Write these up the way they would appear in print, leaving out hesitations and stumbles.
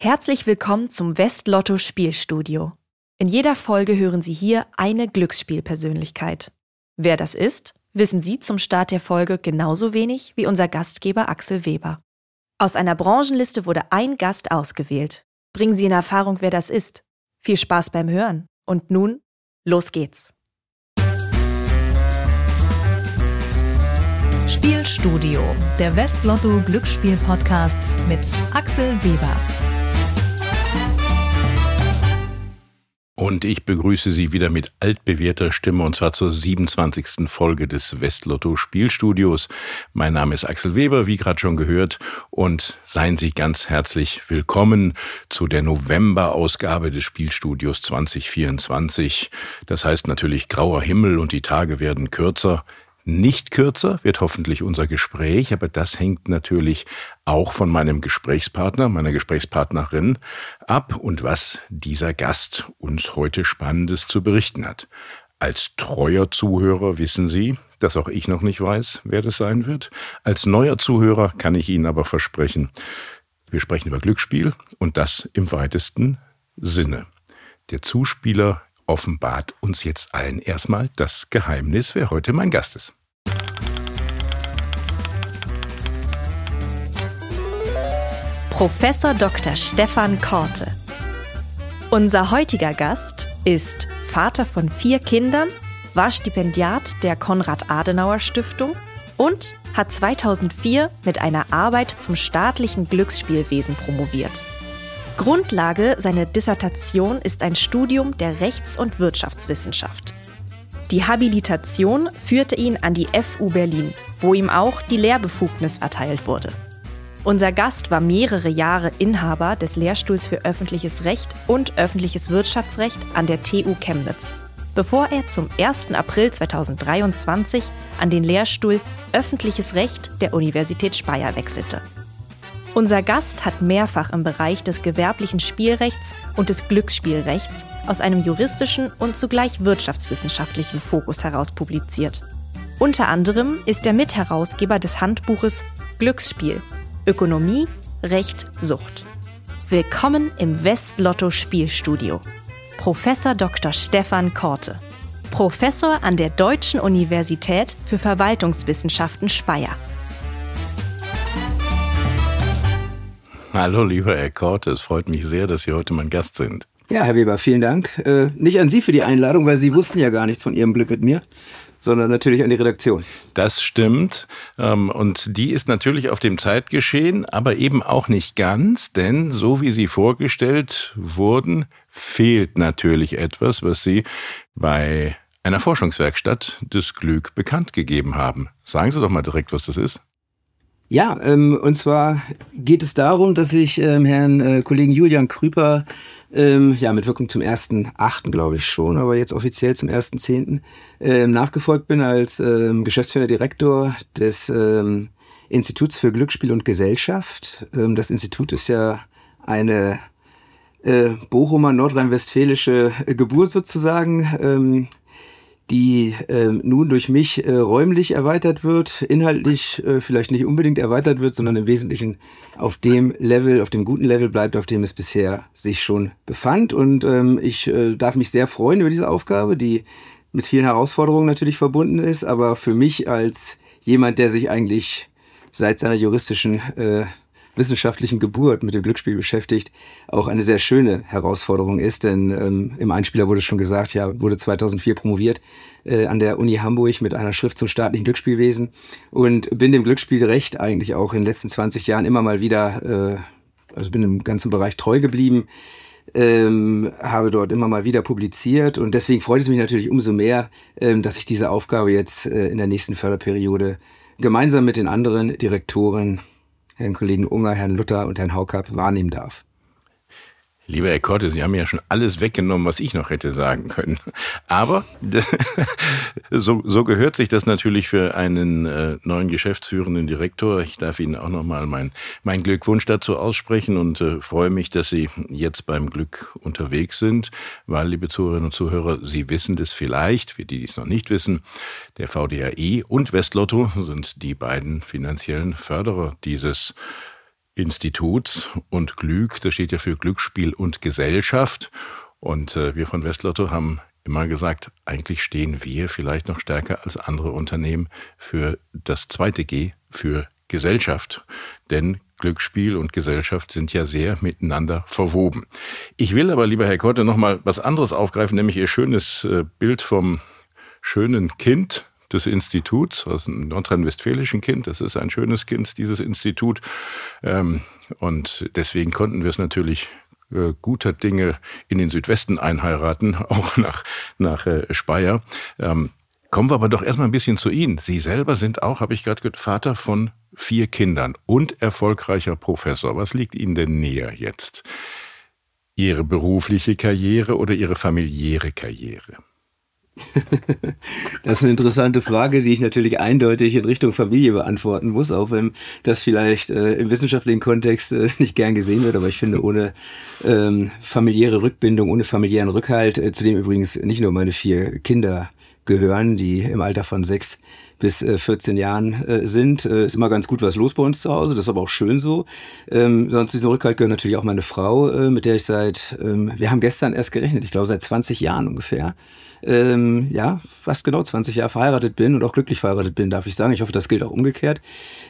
Herzlich willkommen zum Westlotto Spielstudio. In jeder Folge hören Sie hier eine Glücksspielpersönlichkeit. Wer das ist, wissen Sie zum Start der Folge genauso wenig wie unser Gastgeber Axel Weber. Aus einer Branchenliste wurde ein Gast ausgewählt. Bringen Sie in Erfahrung, wer das ist. Viel Spaß beim Hören. Und nun, los geht's. Spielstudio, der Westlotto Glücksspiel-Podcast mit Axel Weber. Und ich begrüße Sie wieder mit altbewährter Stimme und zwar zur 27. Folge des Westlotto Spielstudios. Mein Name ist Axel Weber, wie gerade schon gehört, und seien Sie ganz herzlich willkommen zu der November-Ausgabe des Spielstudios 2024. Das heißt natürlich grauer Himmel und die Tage werden kürzer. Nicht kürzer wird hoffentlich unser Gespräch, aber das hängt natürlich auch von meinem Gesprächspartner, meiner Gesprächspartnerin ab und was dieser Gast uns heute Spannendes zu berichten hat. Als treuer Zuhörer wissen Sie, dass auch ich noch nicht weiß, wer das sein wird. Als neuer Zuhörer kann ich Ihnen aber versprechen, wir sprechen über Glücksspiel und das im weitesten Sinne. Der Zuspieler offenbart uns jetzt allen erstmal das Geheimnis, wer heute mein Gast ist. Professor Dr. Stefan Korte. Unser heutiger Gast ist Vater von 4 Kindern, war Stipendiat der Konrad-Adenauer-Stiftung und hat 2004 mit einer Arbeit zum staatlichen Glücksspielwesen promoviert. Grundlage seiner Dissertation ist ein Studium der Rechts- und Wirtschaftswissenschaft. Die Habilitation führte ihn an die FU Berlin, wo ihm auch die Lehrbefugnis erteilt wurde. Unser Gast war mehrere Jahre Inhaber des Lehrstuhls für öffentliches Recht und öffentliches Wirtschaftsrecht an der TU Chemnitz, bevor er zum 1. April 2023 an den Lehrstuhl Öffentliches Recht der Universität Speyer wechselte. Unser Gast hat mehrfach im Bereich des gewerblichen Spielrechts und des Glücksspielrechts aus einem juristischen und zugleich wirtschaftswissenschaftlichen Fokus heraus publiziert. Unter anderem ist er Mitherausgeber des Handbuches Glücksspiel – Ökonomie, Recht, Sucht. Willkommen im Westlotto Spielstudio. Professor Dr. Stefan Korte, Professor an der Deutschen Universität für Verwaltungswissenschaften Speyer. Hallo, lieber Herr Korte, es freut mich sehr, dass Sie heute mein Gast sind. Ja, Herr Weber, vielen Dank. Nicht an Sie für die Einladung, weil Sie wussten ja gar nichts von Ihrem Glück mit mir, sondern natürlich an die Redaktion. Das stimmt. Und die ist natürlich auf dem Zeitgeschehen, aber eben auch nicht ganz, denn so wie Sie vorgestellt wurden, fehlt natürlich etwas, was Sie bei einer Forschungswerkstatt des Glück bekannt gegeben haben. Sagen Sie doch mal direkt, was das ist. Ja, und zwar geht es darum, dass ich Herrn Kollegen Julian Krüper mit Wirkung zum 1.8. glaube ich schon, aber jetzt offiziell zum 1.10. Nachgefolgt bin als geschäftsführender Direktor des Instituts für Glücksspiel und Gesellschaft. Das Institut ist ja eine Bochumer nordrhein-westfälische Geburt sozusagen, die nun durch mich räumlich erweitert wird, inhaltlich vielleicht nicht unbedingt erweitert wird, sondern im Wesentlichen auf dem Level, auf dem guten Level bleibt, auf dem es bisher sich schon befand. Und ich darf mich sehr freuen über diese Aufgabe, die mit vielen Herausforderungen natürlich verbunden ist, aber für mich als jemand, der sich eigentlich seit seiner juristischen wissenschaftlichen Geburt mit dem Glücksspiel beschäftigt, auch eine sehr schöne Herausforderung ist, denn im Einspieler wurde schon gesagt, wurde 2004 promoviert an der Uni Hamburg mit einer Schrift zum staatlichen Glücksspielwesen und bin dem Glücksspielrecht eigentlich auch in den letzten 20 Jahren immer mal wieder, bin im ganzen Bereich treu geblieben, habe dort immer mal wieder publiziert und deswegen freut es mich natürlich umso mehr, dass ich diese Aufgabe jetzt in der nächsten Förderperiode gemeinsam mit den anderen Direktoren, Herrn Kollegen Unger, Herrn Luther und Herrn Haukapp wahrnehmen darf. Lieber Herr Korte, Sie haben ja schon alles weggenommen, was ich noch hätte sagen können. Aber so gehört sich das natürlich für einen neuen geschäftsführenden Direktor. Ich darf Ihnen auch nochmal mein Glückwunsch dazu aussprechen und freue mich, dass Sie jetzt beim Glück unterwegs sind, weil, liebe Zuhörerinnen und Zuhörer, Sie wissen das vielleicht, für die, die es noch nicht wissen, der VDAI und Westlotto sind die beiden finanziellen Förderer dieses Instituts und Glück, das steht ja für Glücksspiel und Gesellschaft. Und wir von Westlotto haben immer gesagt, eigentlich stehen wir vielleicht noch stärker als andere Unternehmen für das zweite G, für Gesellschaft. Denn Glücksspiel und Gesellschaft sind ja sehr miteinander verwoben. Ich will aber, lieber Herr Korte, noch mal was anderes aufgreifen, nämlich Ihr schönes Bild vom schönen Kind des Instituts, also ein nordrhein-westfälischen Kind. Das ist ein schönes Kind, dieses Institut. Und deswegen konnten wir es natürlich guter Dinge in den Südwesten einheiraten, auch nach Speyer. Kommen wir aber doch erstmal ein bisschen zu Ihnen. Sie selber sind auch, habe ich gerade gehört, Vater von 4 Kindern und erfolgreicher Professor. Was liegt Ihnen denn näher jetzt? Ihre berufliche Karriere oder Ihre familiäre Karriere? Das ist eine interessante Frage, die ich natürlich eindeutig in Richtung Familie beantworten muss, auch wenn das vielleicht im wissenschaftlichen Kontext nicht gern gesehen wird. Aber ich finde, ohne familiäre Rückbindung, ohne familiären Rückhalt, zu dem übrigens nicht nur meine 4 Kinder gehören, die im Alter von 6 bis 14 Jahren sind, ist immer ganz gut was los bei uns zu Hause. Das ist aber auch schön so. Sonst diesen Rückhalt gehört natürlich auch meine Frau, mit der ich wir haben gestern erst gerechnet, ich glaube seit 20 Jahren ungefähr, fast genau 20 Jahre verheiratet bin und auch glücklich verheiratet bin, darf ich sagen. Ich hoffe, das gilt auch umgekehrt.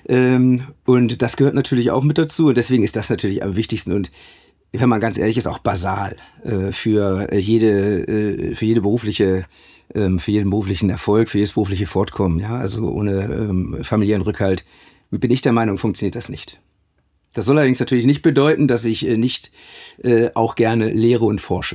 Und das gehört natürlich auch mit dazu. Und deswegen ist das natürlich am wichtigsten und, wenn man ganz ehrlich ist, auch basal für jeden beruflichen Erfolg, für jedes berufliche Fortkommen. Ja, also ohne familiären Rückhalt bin ich der Meinung, funktioniert das nicht. Das soll allerdings natürlich nicht bedeuten, dass ich nicht auch gerne lehre und forsche.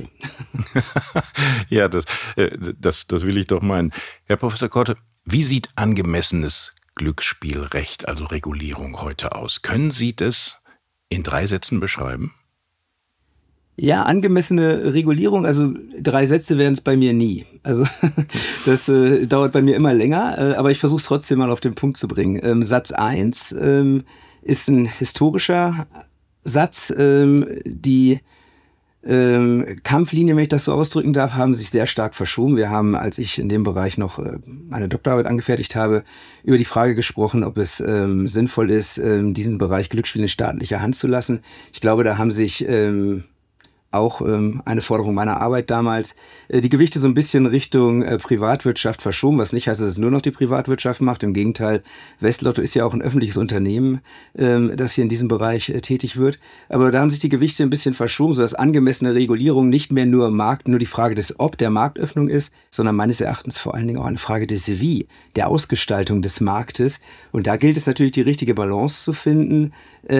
Ja, das will ich doch meinen. Herr Professor Korte, wie sieht angemessenes Glücksspielrecht, also Regulierung, heute aus? Können Sie das in 3 Sätzen beschreiben? Ja, angemessene Regulierung, also 3 Sätze wären es bei mir nie. Also das dauert bei mir immer länger, aber ich versuche es trotzdem mal auf den Punkt zu bringen. Satz 1 ist ein historischer Satz. Die Kampflinien, wenn ich das so ausdrücken darf, haben sich sehr stark verschoben. Wir haben, als ich in dem Bereich noch eine Doktorarbeit angefertigt habe, über die Frage gesprochen, ob es sinnvoll ist, diesen Bereich Glücksspiel in staatlicher Hand zu lassen. Ich glaube, da haben sich auch eine Forderung meiner Arbeit damals, die Gewichte so ein bisschen Richtung Privatwirtschaft verschoben, was nicht heißt, dass es nur noch die Privatwirtschaft macht. Im Gegenteil, Westlotto ist ja auch ein öffentliches Unternehmen, das hier in diesem Bereich tätig wird. Aber da haben sich die Gewichte ein bisschen verschoben, sodass angemessene Regulierung nicht mehr nur die Frage des Ob der Marktöffnung ist, sondern meines Erachtens vor allen Dingen auch eine Frage des Wie, der Ausgestaltung des Marktes. Und da gilt es natürlich, die richtige Balance zu finden,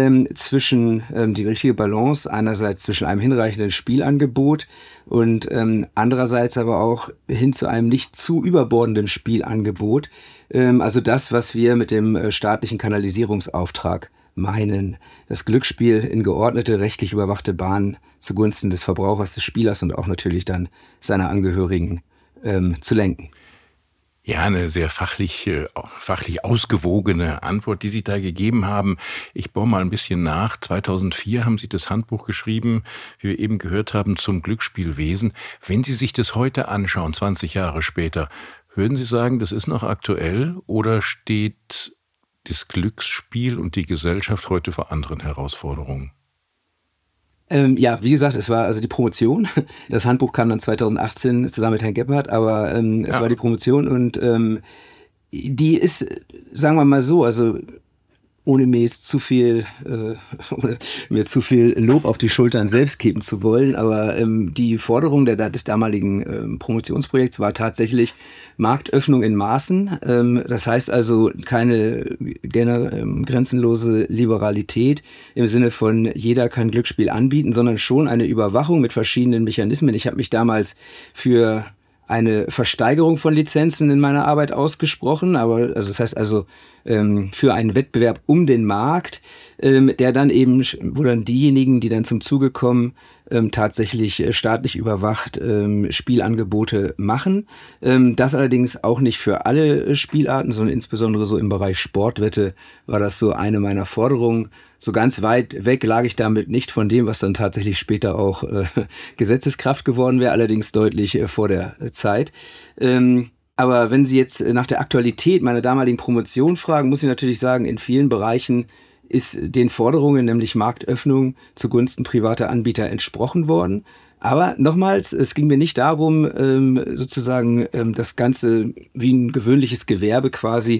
einerseits zwischen einem hinreichenden Spielangebot und andererseits aber auch hin zu einem nicht zu überbordenden Spielangebot. Also das, was wir mit dem staatlichen Kanalisierungsauftrag meinen. Das Glücksspiel in geordnete, rechtlich überwachte Bahnen zugunsten des Verbrauchers, des Spielers und auch natürlich dann seiner Angehörigen zu lenken. Ja, eine sehr fachlich ausgewogene Antwort, die Sie da gegeben haben. Ich bohre mal ein bisschen nach. 2004 haben Sie das Handbuch geschrieben, wie wir eben gehört haben, zum Glücksspielwesen. Wenn Sie sich das heute anschauen, 20 Jahre später, würden Sie sagen, das ist noch aktuell oder steht das Glücksspiel und die Gesellschaft heute vor anderen Herausforderungen? Wie gesagt, es war also die Promotion. Das Handbuch kam dann 2018 zusammen mit Herrn Gebhardt, aber es war die Promotion und die ist, sagen wir mal so, also ohne mir jetzt zu viel Lob auf die Schultern selbst geben zu wollen, aber die Forderung des damaligen Promotionsprojekts war tatsächlich Marktöffnung in Maßen. Das heißt also keine grenzenlose Liberalität im Sinne von jeder kann Glücksspiel anbieten, sondern schon eine Überwachung mit verschiedenen Mechanismen. Ich habe mich damals für eine Versteigerung von Lizenzen in meiner Arbeit ausgesprochen, aber also das heißt also für einen Wettbewerb um den Markt, der dann eben, wo dann diejenigen, die dann zum Zuge kommen, tatsächlich staatlich überwacht Spielangebote machen. Das allerdings auch nicht für alle Spielarten, sondern insbesondere so im Bereich Sportwette war das so eine meiner Forderungen. So ganz weit weg lag ich damit nicht von dem, was dann tatsächlich später auch Gesetzeskraft geworden wäre, allerdings deutlich vor der Zeit. Aber wenn Sie jetzt nach der Aktualität meiner damaligen Promotion fragen, muss ich natürlich sagen, in vielen Bereichen ist den Forderungen, nämlich Marktöffnung zugunsten privater Anbieter, entsprochen worden. Aber nochmals, es ging mir nicht darum, sozusagen das Ganze wie ein gewöhnliches Gewerbe quasi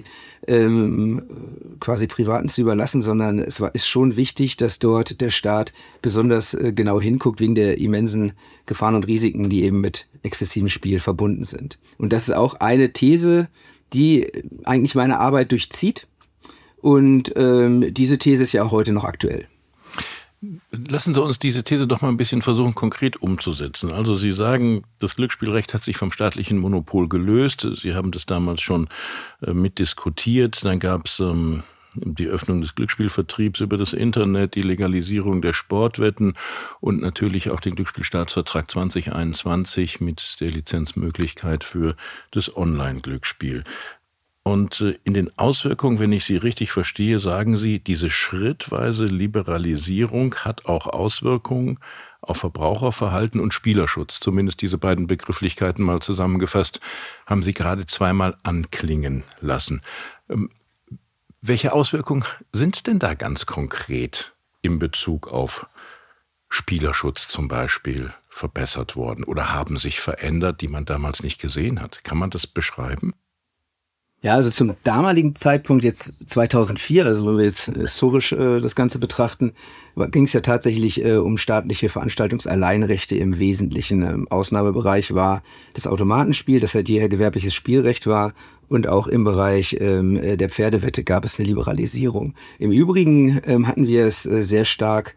Privaten zu überlassen, sondern ist schon wichtig, dass dort der Staat besonders genau hinguckt wegen der immensen Gefahren und Risiken, die eben mit exzessivem Spiel verbunden sind. Und das ist auch eine These, die eigentlich meine Arbeit durchzieht. Und diese These ist ja auch heute noch aktuell. Lassen Sie uns diese These doch mal ein bisschen versuchen, konkret umzusetzen. Also Sie sagen, das Glücksspielrecht hat sich vom staatlichen Monopol gelöst. Sie haben das damals schon mitdiskutiert. Dann gab es die Öffnung des Glücksspielvertriebs über das Internet, die Legalisierung der Sportwetten und natürlich auch den Glücksspielstaatsvertrag 2021 mit der Lizenzmöglichkeit für das Online-Glücksspiel. Und in den Auswirkungen, wenn ich Sie richtig verstehe, sagen Sie, diese schrittweise Liberalisierung hat auch Auswirkungen auf Verbraucherverhalten und Spielerschutz. Zumindest diese beiden Begrifflichkeiten mal zusammengefasst, haben Sie gerade zweimal anklingen lassen. Welche Auswirkungen sind denn da ganz konkret in Bezug auf Spielerschutz zum Beispiel verbessert worden oder haben sich verändert, die man damals nicht gesehen hat? Kann man das beschreiben? Ja, also zum damaligen Zeitpunkt, jetzt 2004, also wenn wir jetzt historisch das Ganze betrachten, ging es ja tatsächlich um staatliche Veranstaltungsalleinrechte im Wesentlichen. Im Ausnahmebereich war das Automatenspiel, das seit jeher gewerbliches Spielrecht war, und auch im Bereich der Pferdewette gab es eine Liberalisierung. Im Übrigen hatten wir es sehr stark,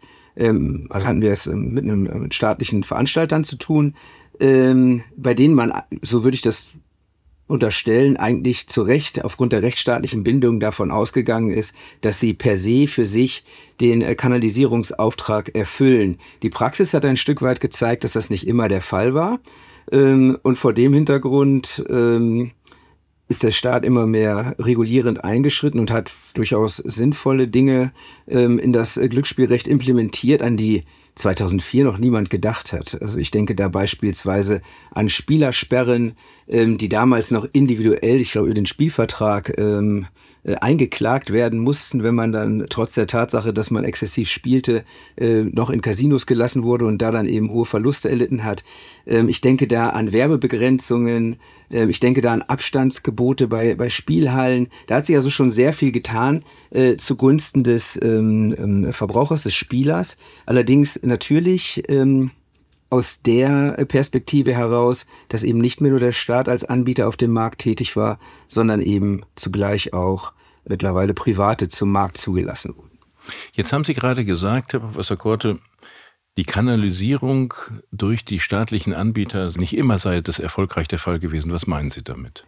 mit staatlichen Veranstaltern zu tun, bei denen man, so würde ich das unterstellen, eigentlich zu Recht aufgrund der rechtsstaatlichen Bindung davon ausgegangen ist, dass sie per se für sich den Kanalisierungsauftrag erfüllen. Die Praxis hat ein Stück weit gezeigt, dass das nicht immer der Fall war. Und vor dem Hintergrund ist der Staat immer mehr regulierend eingeschritten und hat durchaus sinnvolle Dinge in das Glücksspielrecht implementiert, an die 2004 noch niemand gedacht hat. Also ich denke da beispielsweise an Spielersperren, die damals noch individuell, ich glaube über den Spielvertrag, eingeklagt werden mussten, wenn man dann trotz der Tatsache, dass man exzessiv spielte, noch in Casinos gelassen wurde und da dann eben hohe Verluste erlitten hat. Ich denke da an Werbebegrenzungen, ich denke da an Abstandsgebote bei Spielhallen. Da hat sich also schon sehr viel getan zugunsten des Verbrauchers, des Spielers. Allerdings natürlich aus der Perspektive heraus, dass eben nicht mehr nur der Staat als Anbieter auf dem Markt tätig war, sondern eben zugleich auch mittlerweile Private zum Markt zugelassen wurden. Jetzt haben Sie gerade gesagt, Herr Professor Korte, die Kanalisierung durch die staatlichen Anbieter nicht immer sei das erfolgreich der Fall gewesen. Was meinen Sie damit?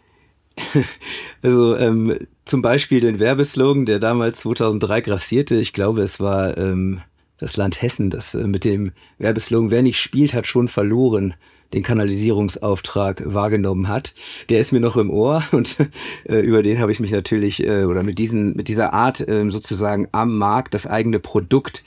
Also zum Beispiel den Werbeslogan, der damals 2003 grassierte. Ich glaube, es war das Land Hessen, das mit dem Werbeslogan, wer nicht spielt, hat schon verloren, den Kanalisierungsauftrag wahrgenommen hat. Der ist mir noch im Ohr und über den habe ich mich natürlich, oder mit dieser Art sozusagen am Markt das eigene Produkt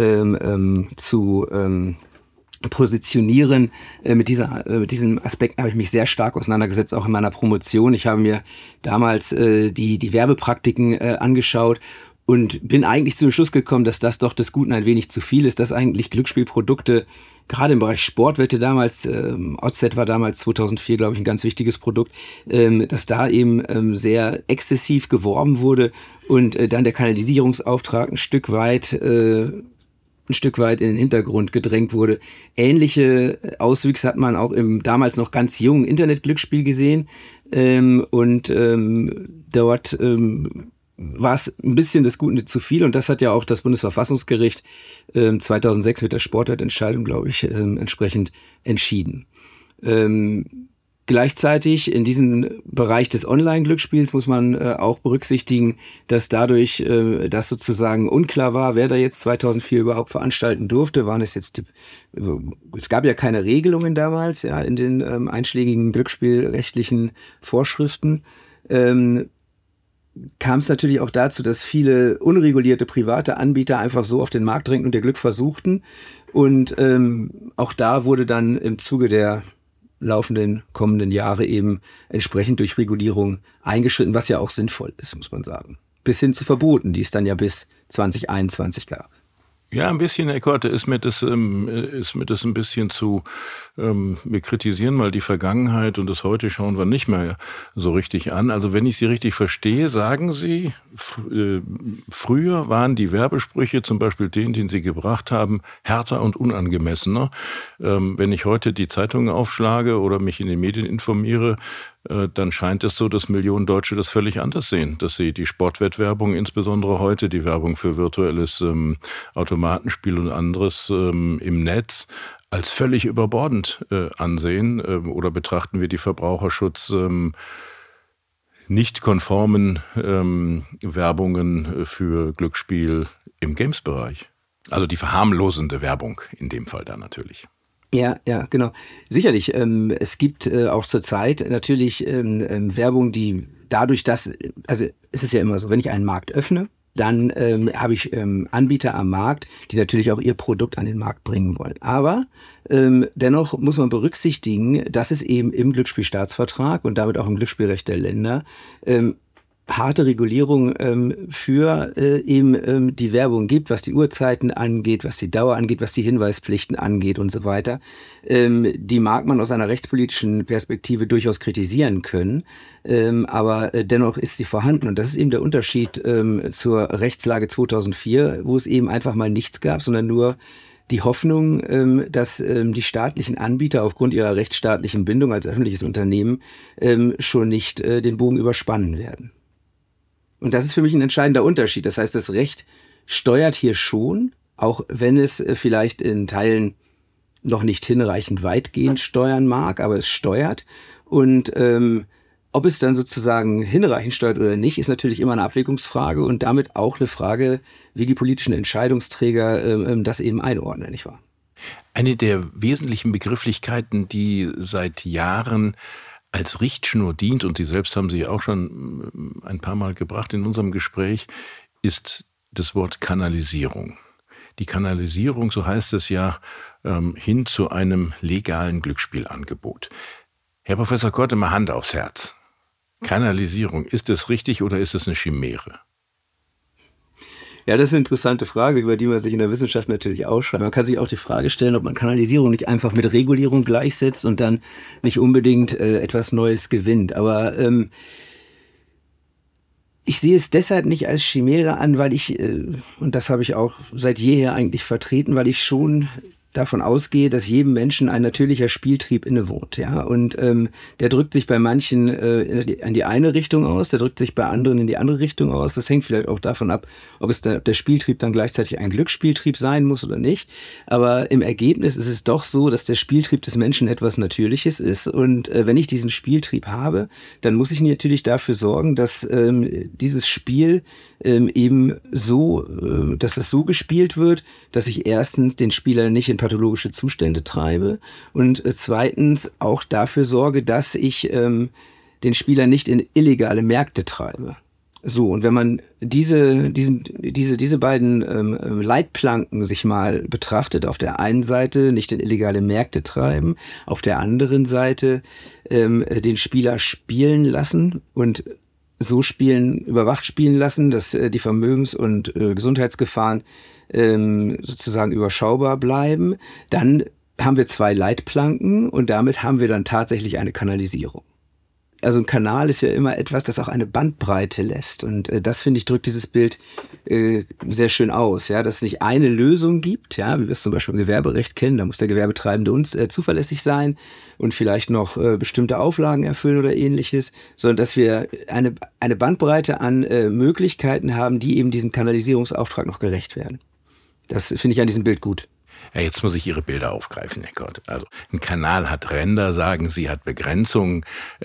zu positionieren. Mit diesem Aspekt habe ich mich sehr stark auseinandergesetzt, auch in meiner Promotion. Ich habe mir damals die Werbepraktiken angeschaut und bin eigentlich zu dem Schluss gekommen, dass das doch des Guten ein wenig zu viel ist, dass eigentlich Glücksspielprodukte, gerade im Bereich Sportwette damals, OZ war damals 2004, glaube ich, ein ganz wichtiges Produkt, dass da eben sehr exzessiv geworben wurde und dann der Kanalisierungsauftrag ein Stück weit in den Hintergrund gedrängt wurde. Ähnliche Auswüchse hat man auch im damals noch ganz jungen Internetglücksspiel gesehen dort war es ein bisschen des Guten zu viel und das hat ja auch das Bundesverfassungsgericht 2006 mit der Sportwettentscheidung, glaube ich, entsprechend entschieden. Gleichzeitig in diesem Bereich des Online-Glücksspiels muss man auch berücksichtigen, dass dadurch, dass sozusagen unklar war, wer da jetzt 2004 überhaupt veranstalten durfte, es gab ja keine Regelungen damals, ja, in den einschlägigen glücksspielrechtlichen Vorschriften, kam es natürlich auch dazu, dass viele unregulierte private Anbieter einfach so auf den Markt drängten und ihr Glück versuchten. Und auch da wurde dann im Zuge der laufenden kommenden Jahre eben entsprechend durch Regulierung eingeschritten, was ja auch sinnvoll ist, muss man sagen. bis hin zu Verboten, die es dann ja bis 2021 gab. Ja, ein bisschen, Herr Korte, ist mir das ein bisschen zu, wir kritisieren mal die Vergangenheit und das Heute schauen wir nicht mehr so richtig an. Also wenn ich Sie richtig verstehe, sagen Sie, früher waren die Werbesprüche, zum Beispiel den Sie gebracht haben, härter und unangemessener. Wenn ich heute die Zeitungen aufschlage oder mich in den Medien informiere, dann scheint es so, dass Millionen Deutsche das völlig anders sehen, dass sie die Sportwettwerbung, insbesondere heute die Werbung für virtuelles Automatenspiel und anderes im Netz, als völlig überbordend ansehen. Oder betrachten wir die Verbraucherschutz nicht konformen Werbungen für Glücksspiel im Games-Bereich? Also die verharmlosende Werbung in dem Fall dann natürlich. Ja, genau. Sicherlich. Es gibt auch zurzeit natürlich Werbung, die dadurch, dass, also es ist ja immer so, wenn ich einen Markt öffne, dann habe ich Anbieter am Markt, die natürlich auch ihr Produkt an den Markt bringen wollen. Aber dennoch muss man berücksichtigen, dass es eben im Glücksspielstaatsvertrag und damit auch im Glücksspielrecht der Länder harte Regulierung für eben die Werbung gibt, was die Uhrzeiten angeht, was die Dauer angeht, was die Hinweispflichten angeht und so weiter. Die mag man aus einer rechtspolitischen Perspektive durchaus kritisieren können, aber dennoch ist sie vorhanden. Und das ist eben der Unterschied zur Rechtslage 2004, wo es eben einfach mal nichts gab, sondern nur die Hoffnung, dass die staatlichen Anbieter aufgrund ihrer rechtsstaatlichen Bindung als öffentliches Unternehmen schon nicht den Bogen überspannen werden. Und das ist für mich ein entscheidender Unterschied. Das heißt, das Recht steuert hier schon, auch wenn es vielleicht in Teilen noch nicht hinreichend weitgehend steuern mag, aber es steuert. Und ob es dann sozusagen hinreichend steuert oder nicht, ist natürlich immer eine Abwägungsfrage und damit auch eine Frage, wie die politischen Entscheidungsträger das eben einordnen, nicht wahr? Eine der wesentlichen Begrifflichkeiten, die seit Jahren als Richtschnur dient, und Sie selbst haben sie auch schon ein paar Mal gebracht in unserem Gespräch, ist das Wort Kanalisierung. Die Kanalisierung, so heißt es ja, hin zu einem legalen Glücksspielangebot. Herr Professor Korte, mal Hand aufs Herz. Kanalisierung, ist das richtig oder ist es eine Chimäre? Ja, das ist eine interessante Frage, über die man sich in der Wissenschaft natürlich ausschreibt. Man kann sich auch die Frage stellen, ob man Kanalisierung nicht einfach mit Regulierung gleichsetzt und dann nicht unbedingt etwas Neues gewinnt. Aber ich sehe es deshalb nicht als Chimäre an, weil ich, und das habe ich auch seit jeher eigentlich vertreten, weil ich schon davon ausgehe, dass jedem Menschen ein natürlicher Spieltrieb innewohnt, ja, und der drückt sich bei manchen in die eine Richtung aus, der drückt sich bei anderen in die andere Richtung aus. Das hängt vielleicht auch davon ab, ob es der Spieltrieb dann gleichzeitig ein Glücksspieltrieb sein muss oder nicht. Aber im Ergebnis ist es doch so, dass der Spieltrieb des Menschen etwas Natürliches ist. Und wenn ich diesen Spieltrieb habe, dann muss ich natürlich dafür sorgen, dass dieses Spiel eben so, dass das so gespielt wird, dass ich erstens den Spieler nicht in pathologische Zustände treibe und zweitens auch dafür sorge, dass ich den Spieler nicht in illegale Märkte treibe. So, und wenn man diese beiden Leitplanken sich mal betrachtet, auf der einen Seite nicht in illegale Märkte treiben, auf der anderen Seite den Spieler spielen lassen und so überwacht spielen lassen, dass die Vermögens- und Gesundheitsgefahren sozusagen überschaubar bleiben, dann haben wir zwei Leitplanken und damit haben wir dann tatsächlich eine Kanalisierung. Also ein Kanal ist ja immer etwas, das auch eine Bandbreite lässt und das, finde ich, drückt dieses Bild sehr schön aus, ja, dass es nicht eine Lösung gibt, ja, wie wir es zum Beispiel im Gewerberecht kennen, da muss der Gewerbetreibende uns zuverlässig sein und vielleicht noch bestimmte Auflagen erfüllen oder ähnliches, sondern dass wir eine Bandbreite an Möglichkeiten haben, die eben diesem Kanalisierungsauftrag noch gerecht werden. Das finde ich an diesem Bild gut. Ja, jetzt muss ich Ihre Bilder aufgreifen, Herr Gott. Also ein Kanal hat Ränder, sagen Sie, hat Begrenzungen.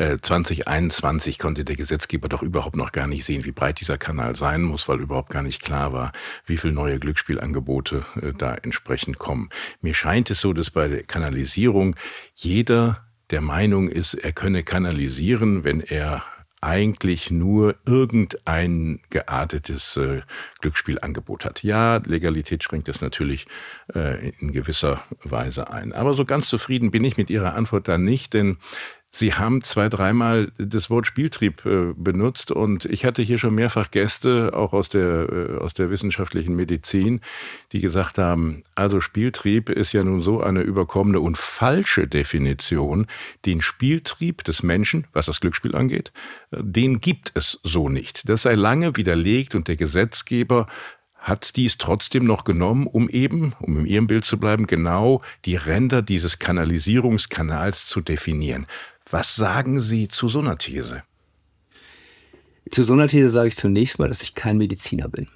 2021 konnte der Gesetzgeber doch überhaupt noch gar nicht sehen, wie breit dieser Kanal sein muss, weil überhaupt gar nicht klar war, wie viele neue Glücksspielangebote da entsprechend kommen. Mir scheint es so, dass bei der Kanalisierung jeder der Meinung ist, er könne kanalisieren, wenn er eigentlich nur irgendein geartetes Glücksspielangebot hat. Ja, Legalität schränkt das natürlich in gewisser Weise ein. Aber so ganz zufrieden bin ich mit Ihrer Antwort da nicht, denn Sie haben 2-3 Mal das Wort Spieltrieb benutzt und ich hatte hier schon mehrfach Gäste, auch aus der wissenschaftlichen Medizin, die gesagt haben, also Spieltrieb ist ja nun so eine überkommene und falsche Definition. Den Spieltrieb des Menschen, was das Glücksspiel angeht, den gibt es so nicht. Das sei lange widerlegt und der Gesetzgeber hat dies trotzdem noch genommen, um in Ihrem Bild zu bleiben, genau die Ränder dieses Kanalisierungskanals zu definieren. Was sagen Sie zu so einer These? Zu so einer These sage ich zunächst mal, dass ich kein Mediziner bin.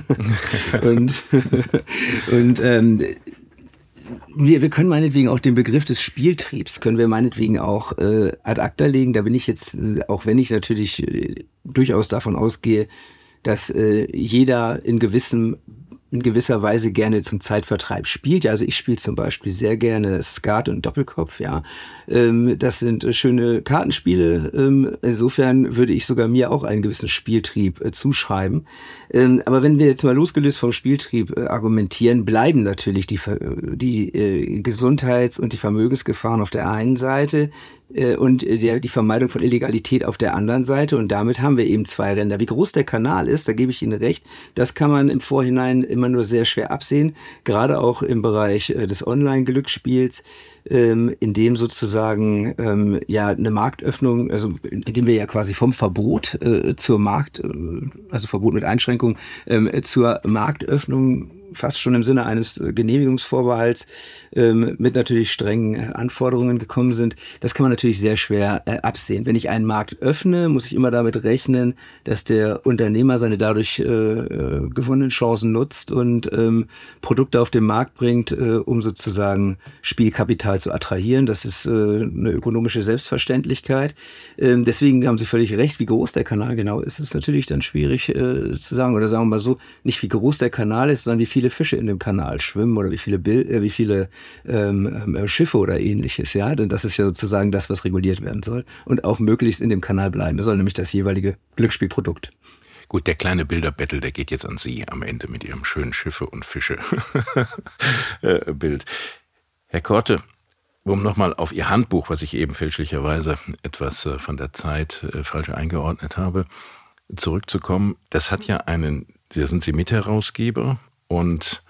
Wir können meinetwegen auch den Begriff des Spieltriebs, können wir meinetwegen auch ad acta legen. Da bin ich jetzt, auch wenn ich natürlich durchaus davon ausgehe, dass jeder in gewisser Weise gerne zum Zeitvertreib spielt. Ja, also ich spiele zum Beispiel sehr gerne Skat und Doppelkopf, ja. Das sind schöne Kartenspiele. Insofern würde ich sogar mir auch einen gewissen Spieltrieb zuschreiben. Aber wenn wir jetzt mal losgelöst vom Spieltrieb argumentieren, bleiben natürlich die Gesundheits- und die Vermögensgefahren auf der einen Seite und die Vermeidung von Illegalität auf der anderen Seite. Und damit haben wir eben 2 Ränder. Wie groß der Kanal ist, da gebe ich Ihnen recht, das kann man im Vorhinein immer nur sehr schwer absehen. Gerade auch im Bereich des Online-Glücksspiels, in dem sozusagen eine Marktöffnung, also indem wir ja quasi vom Verbot also Verbot mit Einschränkung zur Marktöffnung fast schon im Sinne eines Genehmigungsvorbehalts mit natürlich strengen Anforderungen gekommen sind. Das kann man natürlich sehr schwer absehen. Wenn ich einen Markt öffne, muss ich immer damit rechnen, dass der Unternehmer seine dadurch gewonnenen Chancen nutzt und Produkte auf den Markt bringt, um sozusagen Spielkapital zu attrahieren. Das ist eine ökonomische Selbstverständlichkeit. Deswegen haben Sie völlig recht, wie groß der Kanal genau ist, ist natürlich dann schwierig zu sagen. Oder sagen wir mal so, nicht wie groß der Kanal ist, sondern wie viele Fische in dem Kanal schwimmen oder wie viele Schiffe oder ähnliches, ja, denn das ist ja sozusagen das, was reguliert werden soll und auch möglichst in dem Kanal bleiben soll, nämlich das jeweilige Glücksspielprodukt. Gut, der kleine Bilderbattle, der geht jetzt an Sie am Ende mit Ihrem schönen Schiffe und Fische Bild. Herr Korte, um nochmal auf Ihr Handbuch, was ich eben fälschlicherweise etwas von der Zeit falsch eingeordnet habe, zurückzukommen. Das hat ja da sind Sie Mitherausgeber und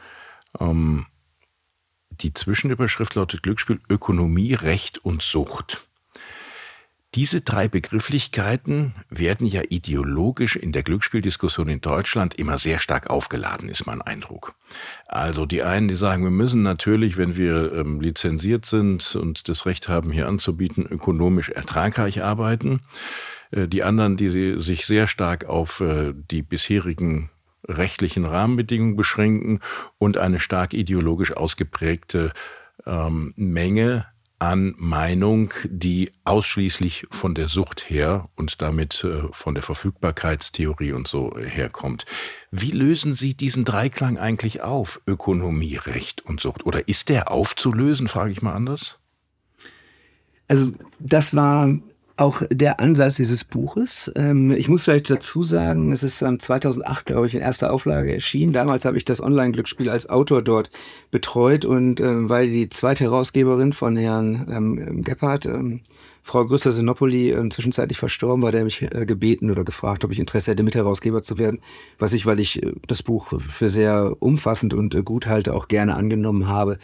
die Zwischenüberschrift lautet Glücksspiel, Ökonomie, Recht und Sucht. Diese 3 Begrifflichkeiten werden ja ideologisch in der Glücksspieldiskussion in Deutschland immer sehr stark aufgeladen, ist mein Eindruck. Also die einen, die sagen, wir müssen natürlich, wenn wir lizenziert sind und das Recht haben, hier anzubieten, ökonomisch ertragreich arbeiten. Die anderen, die sich sehr stark auf die bisherigen rechtlichen Rahmenbedingungen beschränken und eine stark ideologisch ausgeprägte Menge an Meinung, die ausschließlich von der Sucht her und damit von der Verfügbarkeitstheorie und so herkommt. Wie lösen Sie diesen Dreiklang eigentlich auf? Ökonomie, Recht und Sucht? Oder ist der aufzulösen, frage ich mal anders? Also das war auch der Ansatz dieses Buches. Ich muss vielleicht dazu sagen, es ist 2008, glaube ich, in erster Auflage erschienen. Damals habe ich das Online-Glücksspiel als Autor dort betreut und weil die zweite Herausgeberin von Herrn Gebhardt, Frau Grüssler-Sinopoli, zwischenzeitlich verstorben war, der mich gebeten oder gefragt, ob ich Interesse hätte, Mitherausgeber zu werden, was ich, weil ich das Buch für sehr umfassend und gut halte, auch gerne angenommen habe.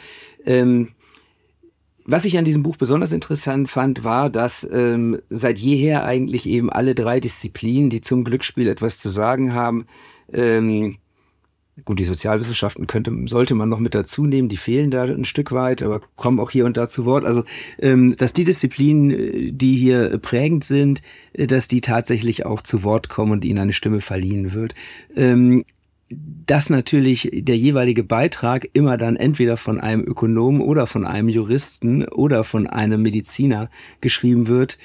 Was ich an diesem Buch besonders interessant fand, war, dass seit jeher eigentlich eben alle 3 Disziplinen, die zum Glücksspiel etwas zu sagen haben, gut, die Sozialwissenschaften sollte man noch mit dazu nehmen, die fehlen da ein Stück weit, aber kommen auch hier und da zu Wort. Also, dass die Disziplinen, die hier prägend sind, dass die tatsächlich auch zu Wort kommen und ihnen eine Stimme verliehen wird. Dass natürlich der jeweilige Beitrag immer dann entweder von einem Ökonomen oder von einem Juristen oder von einem Mediziner geschrieben wird,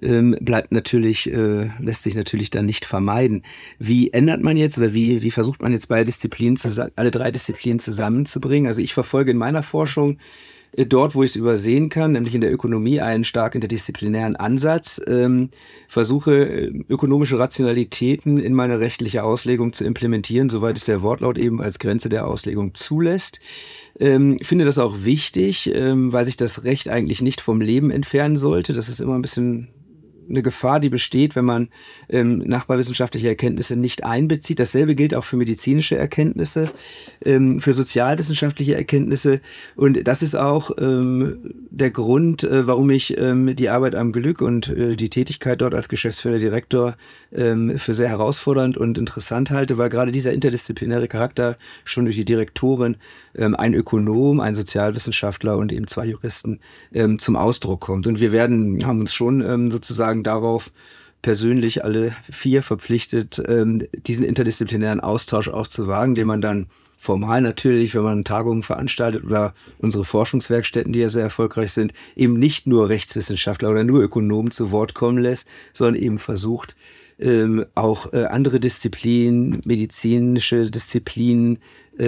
lässt sich natürlich dann nicht vermeiden. Wie ändert man jetzt oder wie versucht man jetzt alle 3 Disziplinen zusammenzubringen? Also ich verfolge in meiner Forschung dort, wo ich es übersehen kann, nämlich in der Ökonomie, einen stark interdisziplinären Ansatz, versuche ökonomische Rationalitäten in meine rechtliche Auslegung zu implementieren, soweit es der Wortlaut eben als Grenze der Auslegung zulässt. Finde das auch wichtig, weil sich das Recht eigentlich nicht vom Leben entfernen sollte. Das ist immer ein bisschen eine Gefahr, die besteht, wenn man nachbarwissenschaftliche Erkenntnisse nicht einbezieht. Dasselbe gilt auch für medizinische Erkenntnisse, für sozialwissenschaftliche Erkenntnisse. Und das ist auch der Grund, warum ich die Arbeit am Glück und die Tätigkeit dort als geschäftsführender Direktor für sehr herausfordernd und interessant halte, weil gerade dieser interdisziplinäre Charakter schon durch die Direktorin, ein Ökonom, ein Sozialwissenschaftler und eben 2 Juristen zum Ausdruck kommt. Und wir haben uns schon sozusagen darauf persönlich alle 4 verpflichtet, diesen interdisziplinären Austausch auch zu wagen, den man dann formal natürlich, wenn man Tagungen veranstaltet oder unsere Forschungswerkstätten, die ja sehr erfolgreich sind, eben nicht nur Rechtswissenschaftler oder nur Ökonomen zu Wort kommen lässt, sondern eben versucht, auch andere Disziplinen, medizinische Disziplinen,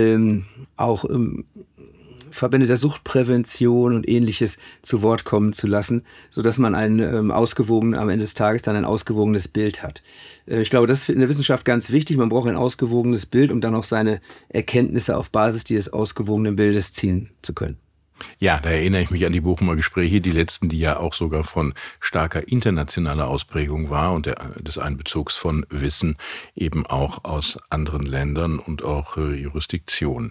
auch Verbände der Suchtprävention und Ähnliches zu Wort kommen zu lassen, so dass man am Ende des Tages dann ein ausgewogenes Bild hat. Ich glaube, das ist in der Wissenschaft ganz wichtig. Man braucht ein ausgewogenes Bild, um dann auch seine Erkenntnisse auf Basis dieses ausgewogenen Bildes ziehen zu können. Ja, da erinnere ich mich an die Bochumer Gespräche, die letzten, die ja auch sogar von starker internationaler Ausprägung war und des Einbezugs von Wissen eben auch aus anderen Ländern und auch Jurisdiktionen.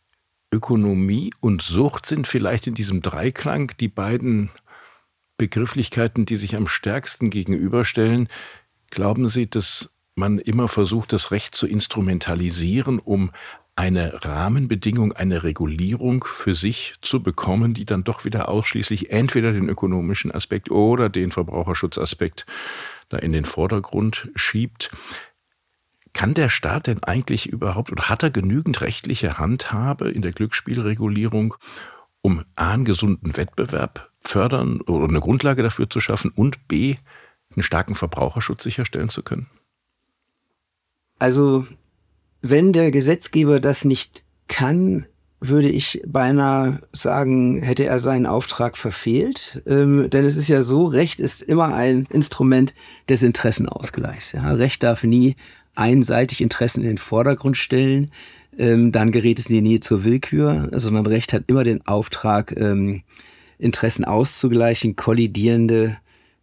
Ökonomie und Sucht sind vielleicht in diesem Dreiklang die beiden Begrifflichkeiten, die sich am stärksten gegenüberstellen. Glauben Sie, dass man immer versucht, das Recht zu instrumentalisieren, um eine Rahmenbedingung, eine Regulierung für sich zu bekommen, die dann doch wieder ausschließlich entweder den ökonomischen Aspekt oder den Verbraucherschutzaspekt da in den Vordergrund schiebt? Kann der Staat denn eigentlich überhaupt oder hat er genügend rechtliche Handhabe in der Glücksspielregulierung, um A, einen gesunden Wettbewerb fördern oder eine Grundlage dafür zu schaffen und B, einen starken Verbraucherschutz sicherstellen zu können? Also, wenn der Gesetzgeber das nicht kann, würde ich beinahe sagen, hätte er seinen Auftrag verfehlt. Denn es ist ja so, Recht ist immer ein Instrument des Interessenausgleichs. Ja? Recht darf nie einseitig Interessen in den Vordergrund stellen. Dann gerät es in die Nähe zur Willkür, sondern Recht hat immer den Auftrag, Interessen auszugleichen, kollidierende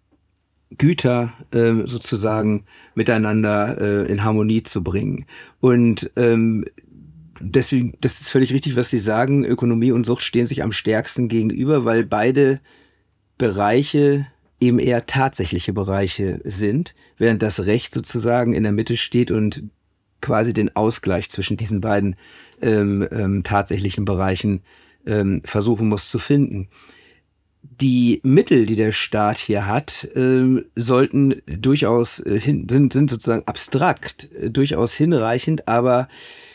Güter sozusagen miteinander in Harmonie zu bringen. Und deswegen, das ist völlig richtig, was Sie sagen, Ökonomie und Sucht stehen sich am stärksten gegenüber, weil beide Bereiche eben eher tatsächliche Bereiche sind, während das Recht sozusagen in der Mitte steht und quasi den Ausgleich zwischen diesen beiden tatsächlichen Bereichen versuchen muss zu finden. Die Mittel, die der Staat hier hat, sollten durchaus sind sozusagen abstrakt, durchaus hinreichend, aber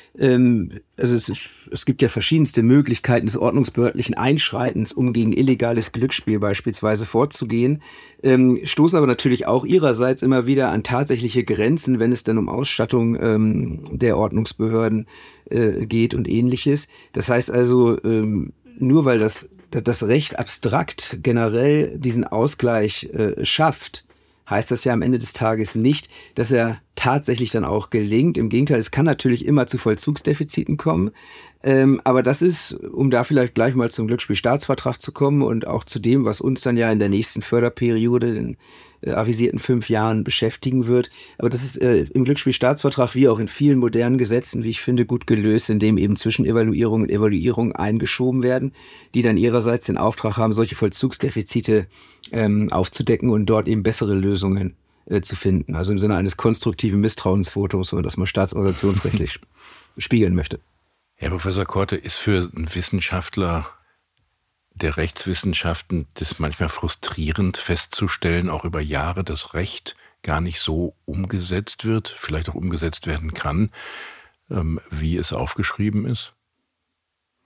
also es gibt ja verschiedenste Möglichkeiten des ordnungsbehördlichen Einschreitens, um gegen illegales Glücksspiel beispielsweise vorzugehen, stoßen aber natürlich auch ihrerseits immer wieder an tatsächliche Grenzen, wenn es dann um Ausstattung der Ordnungsbehörden geht und Ähnliches. Das heißt also, nur weil das Recht abstrakt generell diesen Ausgleich schafft, heißt das ja am Ende des Tages nicht, dass er tatsächlich dann auch gelingt. Im Gegenteil, es kann natürlich immer zu Vollzugsdefiziten kommen. Aber das ist, um da vielleicht gleich mal zum Glücksspielstaatsvertrag zu kommen und auch zu dem, was uns dann ja in der nächsten Förderperiode, den avisierten 5 Jahren beschäftigen wird. Aber das ist im Glücksspielstaatsvertrag wie auch in vielen modernen Gesetzen, wie ich finde, gut gelöst, indem eben Zwischenevaluierung und Evaluierung eingeschoben werden, die dann ihrerseits den Auftrag haben, solche Vollzugsdefizite aufzudecken und dort eben bessere Lösungen zu finden. Also im Sinne eines konstruktiven Misstrauensvotums, wenn man das mal staatsorganisationsrechtlich spiegeln möchte. Herr Professor Korte, ist für einen Wissenschaftler der Rechtswissenschaften das manchmal frustrierend festzustellen, auch über Jahre, dass Recht gar nicht so umgesetzt wird, vielleicht auch umgesetzt werden kann, wie es aufgeschrieben ist?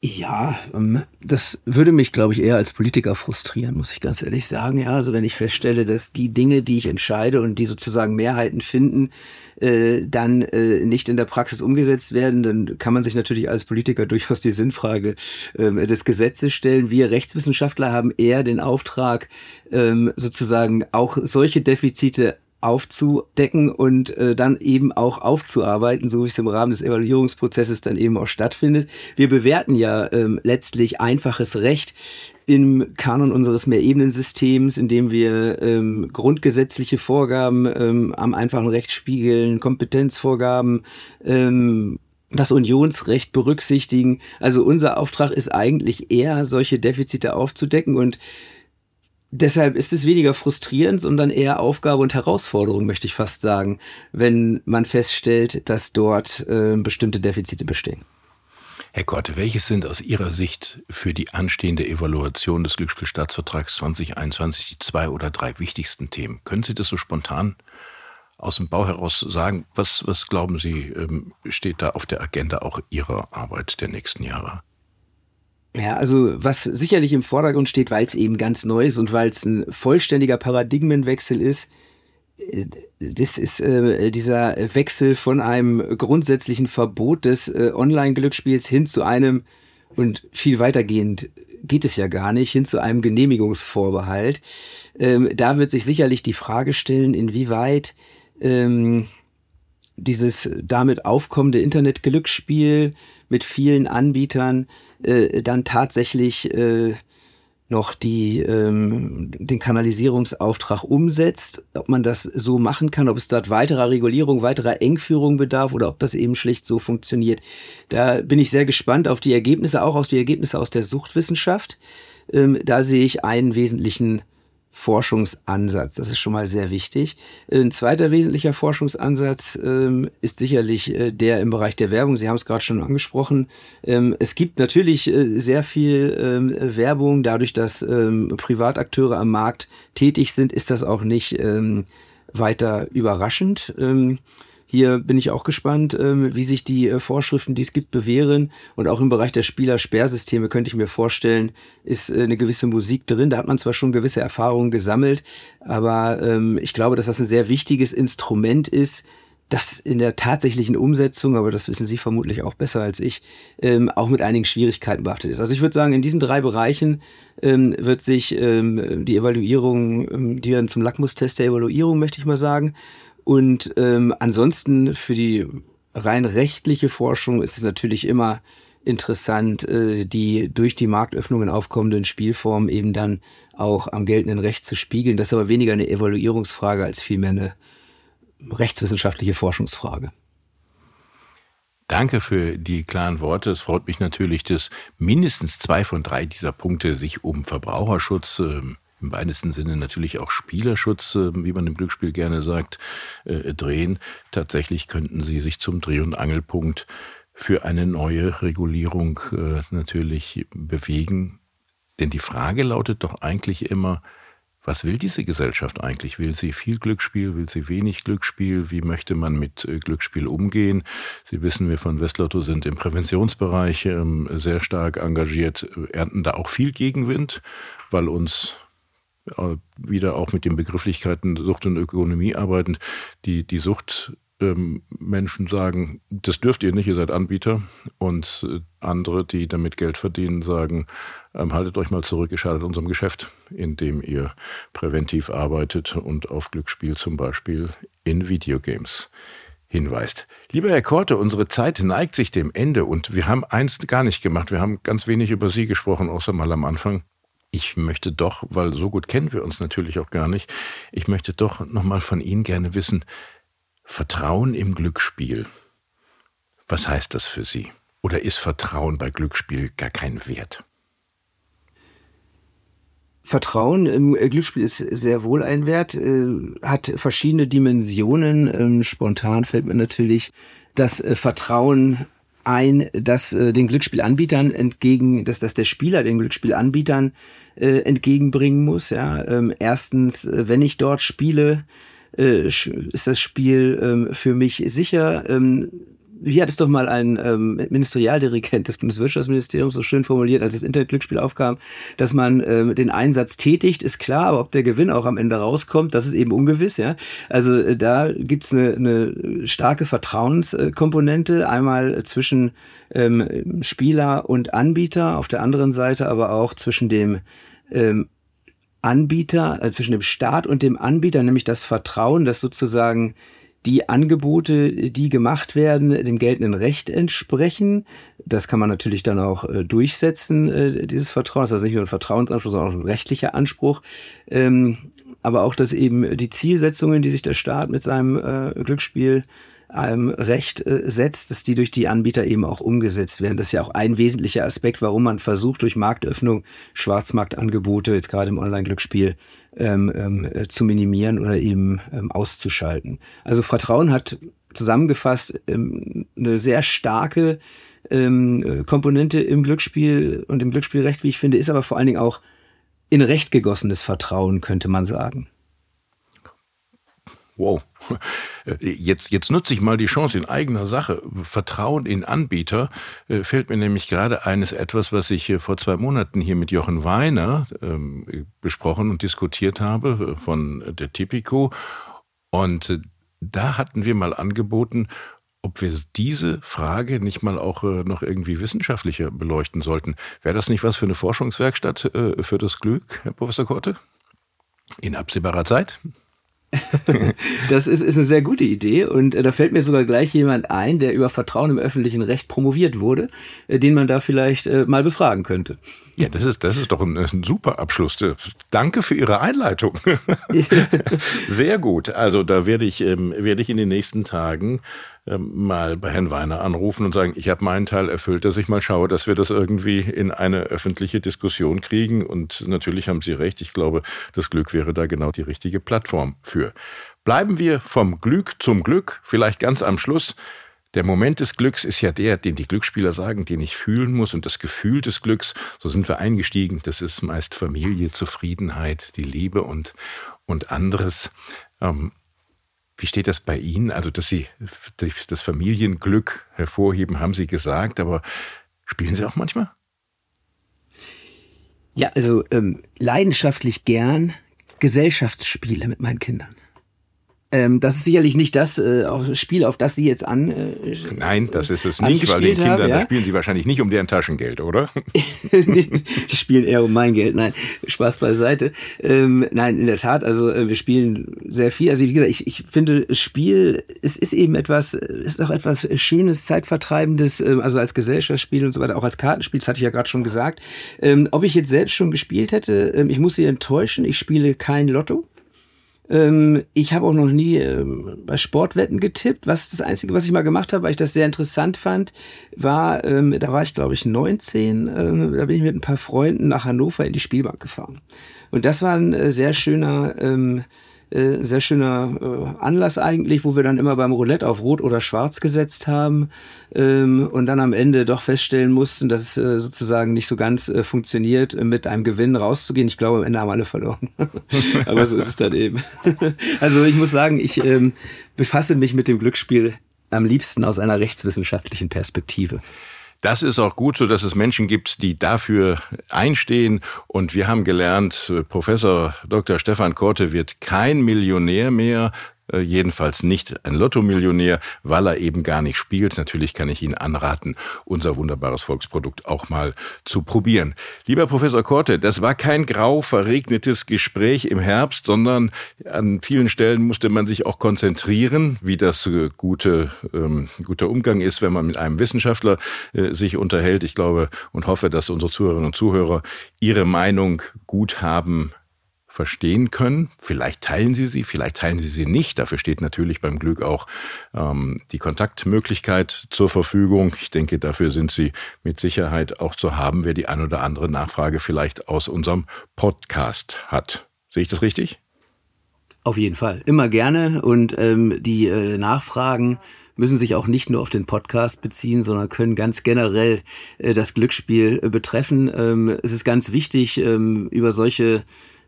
Ja, das würde mich, glaube ich, eher als Politiker frustrieren, muss ich ganz ehrlich sagen. Ja, also wenn ich feststelle, dass die Dinge, die ich entscheide und die sozusagen Mehrheiten finden, dann nicht in der Praxis umgesetzt werden, dann kann man sich natürlich als Politiker durchaus die Sinnfrage des Gesetzes stellen. Wir Rechtswissenschaftler haben eher den Auftrag, sozusagen auch solche Defizite aufzudecken und dann eben auch aufzuarbeiten, so wie es im Rahmen des Evaluierungsprozesses dann eben auch stattfindet. Wir bewerten ja letztlich einfaches Recht im Kanon unseres Mehrebenensystems, indem wir grundgesetzliche Vorgaben am einfachen Recht spiegeln, Kompetenzvorgaben, das Unionsrecht berücksichtigen. Also unser Auftrag ist eigentlich eher, solche Defizite aufzudecken, und deshalb ist es weniger frustrierend, sondern eher Aufgabe und Herausforderung, möchte ich fast sagen, wenn man feststellt, dass dort bestimmte Defizite bestehen. Herr Korte, welches sind aus Ihrer Sicht für die anstehende Evaluation des Glücksspielstaatsvertrags 2021 die 2 oder 3 wichtigsten Themen? Können Sie das so spontan aus dem Bauch heraus sagen? Was glauben Sie, steht da auf der Agenda auch Ihrer Arbeit der nächsten Jahre? Ja, also was sicherlich im Vordergrund steht, weil es eben ganz neu ist und weil es ein vollständiger Paradigmenwechsel ist, das ist dieser Wechsel von einem grundsätzlichen Verbot des Online-Glücksspiels hin zu einem, und viel weitergehend geht es ja gar nicht, hin zu einem Genehmigungsvorbehalt. Da wird sich sicherlich die Frage stellen, inwieweit dieses damit aufkommende Internet-Glücksspiel mit vielen Anbietern dann tatsächlich noch den Kanalisierungsauftrag umsetzt, ob man das so machen kann, ob es dort weiterer Regulierung, weiterer Engführung bedarf oder ob das eben schlicht so funktioniert. Da bin ich sehr gespannt auf die Ergebnisse, auch auf die Ergebnisse aus der Suchtwissenschaft. Da sehe ich einen wesentlichen Forschungsansatz. Das ist schon mal sehr wichtig. Ein zweiter wesentlicher Forschungsansatz ist sicherlich der im Bereich der Werbung. Sie haben es gerade schon angesprochen. Es gibt natürlich sehr viel Werbung. Dadurch, dass Privatakteure am Markt tätig sind, ist das auch nicht weiter überraschend. Hier bin ich auch gespannt, wie sich die Vorschriften, die es gibt, bewähren. Und auch im Bereich der Spielersperrsysteme könnte ich mir vorstellen, ist eine gewisse Musik drin. Da hat man zwar schon gewisse Erfahrungen gesammelt, aber ich glaube, dass das ein sehr wichtiges Instrument ist, das in der tatsächlichen Umsetzung, aber das wissen Sie vermutlich auch besser als ich, auch mit einigen Schwierigkeiten behaftet ist. Also ich würde sagen, in diesen 3 Bereichen wird sich die Evaluierung, die werden zum Lackmustest der Evaluierung, möchte ich mal sagen. Und ansonsten für die rein rechtliche Forschung ist es natürlich immer interessant, die durch die Marktöffnungen aufkommenden Spielformen eben dann auch am geltenden Recht zu spiegeln. Das ist aber weniger eine Evaluierungsfrage als vielmehr eine rechtswissenschaftliche Forschungsfrage. Danke für die klaren Worte. Es freut mich natürlich, dass mindestens 2 von 3 dieser Punkte sich um Verbraucherschutz, im weitesten Sinne natürlich auch Spielerschutz, wie man im Glücksspiel gerne sagt, drehen. Tatsächlich könnten sie sich zum Dreh- und Angelpunkt für eine neue Regulierung natürlich bewegen. Denn die Frage lautet doch eigentlich immer, was will diese Gesellschaft eigentlich? Will sie viel Glücksspiel? Will sie wenig Glücksspiel? Wie möchte man mit Glücksspiel umgehen? Sie wissen, wir von Westlotto sind im Präventionsbereich sehr stark engagiert, ernten da auch viel Gegenwind, weil uns wieder auch mit den Begrifflichkeiten Sucht und Ökonomie arbeitend, die Suchtmenschen sagen, das dürft ihr nicht, ihr seid Anbieter. Und andere, die damit Geld verdienen, sagen, haltet euch mal zurück, ihr schadet unserem Geschäft, indem ihr präventiv arbeitet und auf Glücksspiel zum Beispiel in Videogames hinweist. Lieber Herr Korte, unsere Zeit neigt sich dem Ende und wir haben eins gar nicht gemacht. Wir haben ganz wenig über Sie gesprochen, außer mal am Anfang. Ich möchte doch, weil so gut kennen wir uns natürlich auch gar nicht, ich möchte doch nochmal von Ihnen gerne wissen, Vertrauen im Glücksspiel, was heißt das für Sie? Oder ist Vertrauen bei Glücksspiel gar kein Wert? Vertrauen im Glücksspiel ist sehr wohl ein Wert, hat verschiedene Dimensionen. Spontan fällt mir natürlich das Vertrauen ein, dass den Glücksspielanbietern dass der Spieler den Glücksspielanbietern entgegenbringen muss. Ja, erstens, wenn ich dort spiele, ist das Spiel für mich sicher. Wie hat es doch mal ein Ministerialdirigent des Bundeswirtschaftsministeriums so schön formuliert, als das Internetglücksspiel aufkam, dass man den Einsatz tätigt, ist klar, aber ob der Gewinn auch am Ende rauskommt, das ist eben ungewiss. Ja, also da gibt's eine starke Vertrauenskomponente, einmal zwischen Spieler und Anbieter, auf der anderen Seite aber auch zwischen dem Anbieter, zwischen dem Staat und dem Anbieter, nämlich das Vertrauen, dass sozusagen die Angebote, die gemacht werden, dem geltenden Recht entsprechen. Das kann man natürlich dann auch durchsetzen, dieses Vertrauen. Das ist also nicht nur ein Vertrauensanspruch, sondern auch ein rechtlicher Anspruch. Aber auch, dass eben die Zielsetzungen, die sich der Staat mit seinem Glücksspiel Recht setzt, dass die durch die Anbieter eben auch umgesetzt werden. Das ist ja auch ein wesentlicher Aspekt, warum man versucht, durch Marktöffnung Schwarzmarktangebote, jetzt gerade im Online-Glücksspiel, zu minimieren oder eben auszuschalten. Also Vertrauen hat zusammengefasst eine sehr starke Komponente im Glücksspiel und im Glücksspielrecht, wie ich finde, ist aber vor allen Dingen auch in Recht gegossenes Vertrauen, könnte man sagen. Wow. Jetzt nutze ich mal die Chance in eigener Sache. Vertrauen in Anbieter fällt mir nämlich gerade etwas, was ich vor 2 Monaten hier mit Jochen Weiner besprochen und diskutiert habe von der Tipico. Und da hatten wir mal angeboten, ob wir diese Frage nicht mal auch noch irgendwie wissenschaftlicher beleuchten sollten. Wäre das nicht was für eine Forschungswerkstatt für das Glück, Herr Professor Korte? In absehbarer Zeit? Das ist eine sehr gute Idee und da fällt mir sogar gleich jemand ein, der über Vertrauen im öffentlichen Recht promoviert wurde, den man da vielleicht mal befragen könnte. Ja, das ist doch ein super Abschluss. Danke für Ihre Einleitung. Sehr gut. Also da werde ich in den nächsten Tagen mal bei Herrn Weiner anrufen und sagen, ich habe meinen Teil erfüllt, dass ich mal schaue, dass wir das irgendwie in eine öffentliche Diskussion kriegen. Und natürlich haben Sie recht, ich glaube, das Glück wäre da genau die richtige Plattform für. Bleiben wir vom Glück zum Glück, vielleicht ganz am Schluss. Der Moment des Glücks ist ja der, den die Glücksspieler sagen, den ich fühlen muss. Und das Gefühl des Glücks, so sind wir eingestiegen, das ist meist Familie, Zufriedenheit, die Liebe und anderes. Wie steht das bei Ihnen? Also, dass Sie das Familienglück hervorheben, haben Sie gesagt, aber spielen Sie auch manchmal? Ja, also leidenschaftlich gern Gesellschaftsspiele mit meinen Kindern. Das ist sicherlich nicht das Spiel, auf das Sie jetzt Nein, das ist es nicht, weil den Kindern, da spielen Sie wahrscheinlich nicht um deren Taschengeld, oder? Die spielen eher um mein Geld, nein, Spaß beiseite. Nein, in der Tat, also wir spielen sehr viel. Also wie gesagt, ich finde, Spiel, es ist eben ist auch etwas Schönes, Zeitvertreibendes, also als Gesellschaftsspiel und so weiter, auch als Kartenspiel, das hatte ich ja gerade schon gesagt. Ob ich jetzt selbst schon gespielt hätte, ich muss Sie enttäuschen, ich spiele kein Lotto. Ich habe auch noch nie bei Sportwetten getippt. Das Einzige, was ich mal gemacht habe, weil ich das sehr interessant fand, war, da war ich glaube ich 19, da bin ich mit ein paar Freunden nach Hannover in die Spielbank gefahren. Und das war ein sehr schöner Anlass eigentlich, wo wir dann immer beim Roulette auf Rot oder Schwarz gesetzt haben und dann am Ende doch feststellen mussten, dass es sozusagen nicht so ganz funktioniert, mit einem Gewinn rauszugehen. Ich glaube, am Ende haben alle verloren. Aber so ist es dann eben. Also ich muss sagen, ich befasse mich mit dem Glücksspiel am liebsten aus einer rechtswissenschaftlichen Perspektive. Das ist auch gut so, dass es Menschen gibt, die dafür einstehen. Und wir haben gelernt, Professor Dr. Stefan Korte wird kein Millionär mehr, jedenfalls nicht ein Lotto-Millionär, weil er eben gar nicht spielt. Natürlich kann ich Ihnen anraten, unser wunderbares Volksprodukt auch mal zu probieren. Lieber Professor Korte, das war kein grau verregnetes Gespräch im Herbst, sondern an vielen Stellen musste man sich auch konzentrieren, wie das guter Umgang ist, wenn man mit einem Wissenschaftler sich unterhält. Ich glaube und hoffe, dass unsere Zuhörerinnen und Zuhörer Ihre Meinung gut haben verstehen können. Vielleicht teilen Sie sie nicht. Dafür steht natürlich beim Glück auch die Kontaktmöglichkeit zur Verfügung. Ich denke, dafür sind Sie mit Sicherheit auch zu haben, wer die ein oder andere Nachfrage vielleicht aus unserem Podcast hat. Sehe ich das richtig? Auf jeden Fall. Immer gerne. Und die Nachfragen müssen sich auch nicht nur auf den Podcast beziehen, sondern können ganz generell das Glücksspiel betreffen. Es ist ganz wichtig, über solche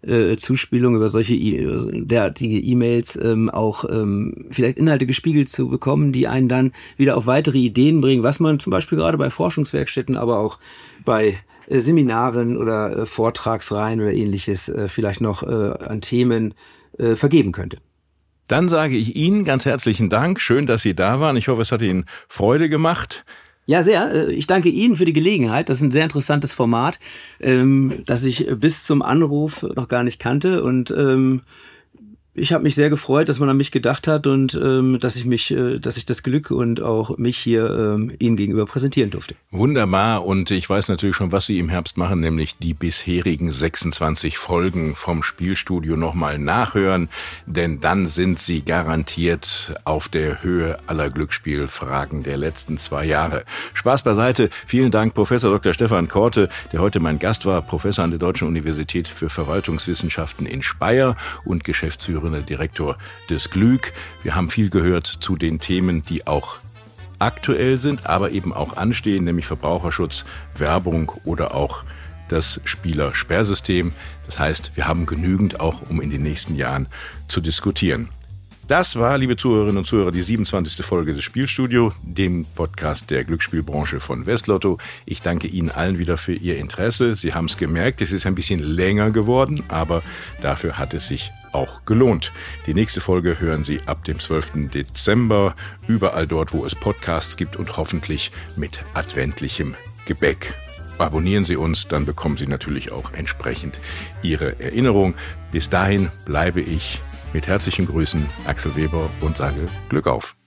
Zuspielung, über solche derartige E-Mails auch vielleicht Inhalte gespiegelt zu bekommen, die einen dann wieder auf weitere Ideen bringen, was man zum Beispiel gerade bei Forschungswerkstätten, aber auch bei Seminaren oder Vortragsreihen oder ähnliches vielleicht noch an Themen vergeben könnte. Dann sage ich Ihnen ganz herzlichen Dank. Schön, dass Sie da waren. Ich hoffe, es hat Ihnen Freude gemacht. Ja, sehr. Ich danke Ihnen für die Gelegenheit. Das ist ein sehr interessantes Format, das ich bis zum Anruf noch gar nicht kannte. Und ich habe mich sehr gefreut, dass man an mich gedacht hat und dass ich das Glück und auch mich hier Ihnen gegenüber präsentieren durfte. Wunderbar, und ich weiß natürlich schon, was Sie im Herbst machen, nämlich die bisherigen 26 Folgen vom Spielstudio nochmal nachhören, denn dann sind Sie garantiert auf der Höhe aller Glücksspielfragen der letzten 2 Jahre. Spaß beiseite. Vielen Dank, Professor Dr. Stefan Korte, der heute mein Gast war, Professor an der Deutschen Universität für Verwaltungswissenschaften in Speyer und Geschäftsführer Direktor des GLÜG. Wir haben viel gehört zu den Themen, die auch aktuell sind, aber eben auch anstehen, nämlich Verbraucherschutz, Werbung oder auch das Spielersperrsystem. Das heißt, wir haben genügend auch, um in den nächsten Jahren zu diskutieren. Das war, liebe Zuhörerinnen und Zuhörer, die 27. Folge des Spielstudio, dem Podcast der Glücksspielbranche von Westlotto. Ich danke Ihnen allen wieder für Ihr Interesse. Sie haben es gemerkt, es ist ein bisschen länger geworden, aber dafür hat es sich auch gelohnt. Die nächste Folge hören Sie ab dem 12. Dezember, überall dort, wo es Podcasts gibt und hoffentlich mit adventlichem Gebäck. Abonnieren Sie uns, dann bekommen Sie natürlich auch entsprechend Ihre Erinnerung. Bis dahin bleibe ich mit herzlichen Grüßen Axel Weber und sage Glück auf.